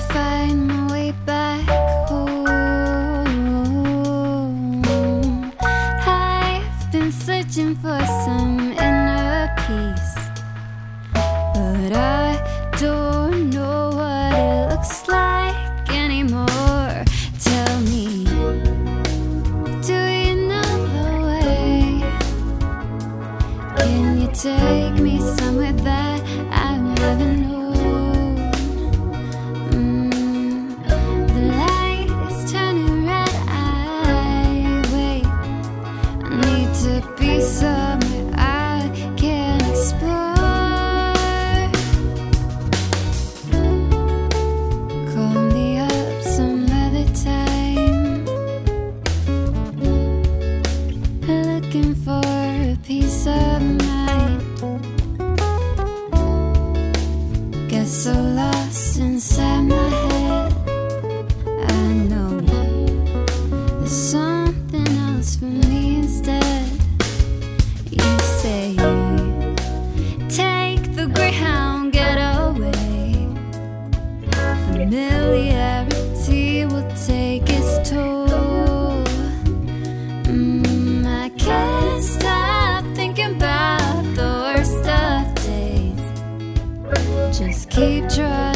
find my way back home. I've been searching for some inner peace, but I don't know what it looks like anymore. Tell me, do you know the way? Can you take me somewhere that I've never known? The light is turning red, I wait. I need to be somewhere I can explore. Call me up some other time, looking for a peace of mind. Get so lost inside my head, I know there's something else for me instead. You say, take the Greyhound, get away. Familiarity will take its toll. I can't stop thinking about the worst of days. Just keep trying.